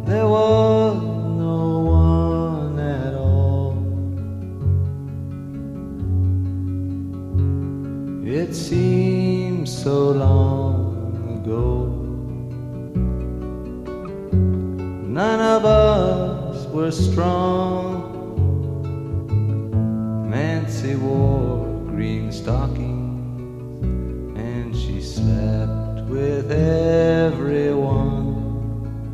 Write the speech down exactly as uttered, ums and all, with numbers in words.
there was no one at all. It seems so long ago. None of us were strong. Nancy wore green stockings, and she slept with everyone.